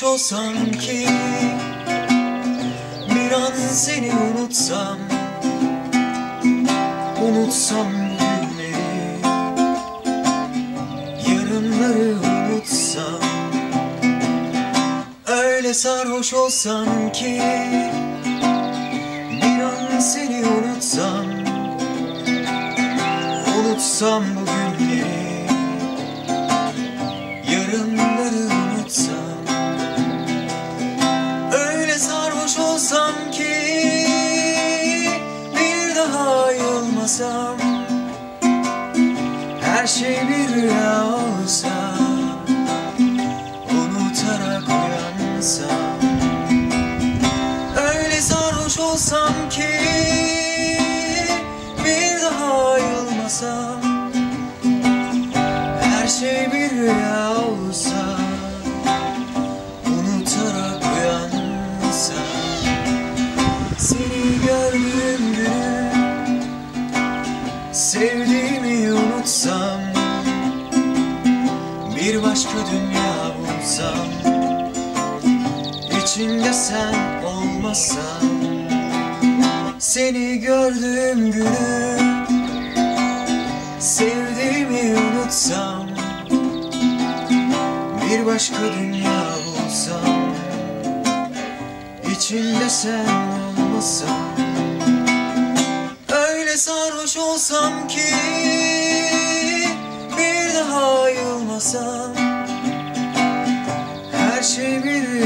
sarhoş olsam ki bir an seni unutsam, unutsam günleri, yarınları unutsam. Öyle sarhoş olsam ki bir an seni unutsam, unutsam bu günleri, yarınları unutsam. Öyle sarhoş olsam ki bir daha ayılmasam, her şey bir rüya olsa, unutarak uyansam. Öyle sarhoş olsam ki bir daha ayılmasam, her şey bir rüya olsa, unutarak uyansam. Seni gördüğüm günü, sevdiğimi unutsam, bir başka dünya bulsam, içinde sen olmasan. Seni gördüğüm günü, sevdiğimi unutsam, bir başka dünya bulsam, içinde sen olmasan. Öyle sarhoş olsam ki bir daha ayılmasam, her şey bir